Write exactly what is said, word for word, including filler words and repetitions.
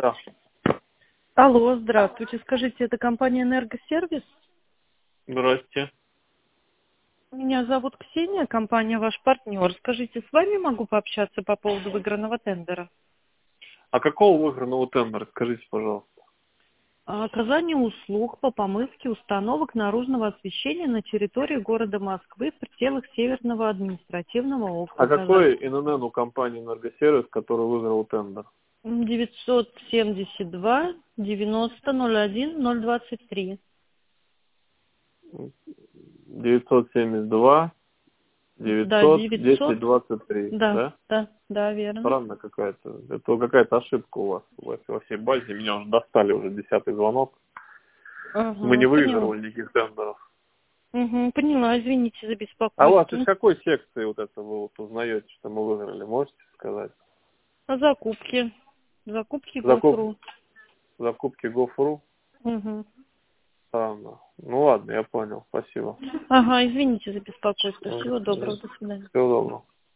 Да. Алло, здравствуйте. Скажите, это компания «Энергосервис»? Здрасте. Меня зовут Ксения, компания «Ваш партнер». Скажите, с вами могу пообщаться по поводу выигранного тендера? А какого выигранного тендера? Скажите, пожалуйста. Оказание услуг по помывке установок наружного освещения на территории города Москвы в пределах Северного административного А округа. какой эн эн эн у компании «Энергосервис», который выиграл тендер? девятьсот семьдесят два девяносто ноль один ноль двадцать три. девятьсот семьдесят два Да, девятьсот девятьсот. десять двадцать три, Да, да? да, да, верно. Странно какая-то. Это какая-то ошибка у вас во во всей базе. Меня уже достали, уже десятый звонок. Мы Ага, не поняла. выигрывали никаких тендеров. Угу, поняла, извините за А у вас из беспокойство. какой секции вот это вы вот узнаете, что мы выиграли? Можете сказать? А закупки? Закупки Закуп... Гофру. Закупки Гофру? Угу. Странно. Ну ладно, я понял. Спасибо. Ага, извините за беспокойство. Всего доброго, Всего до свидания. доброго.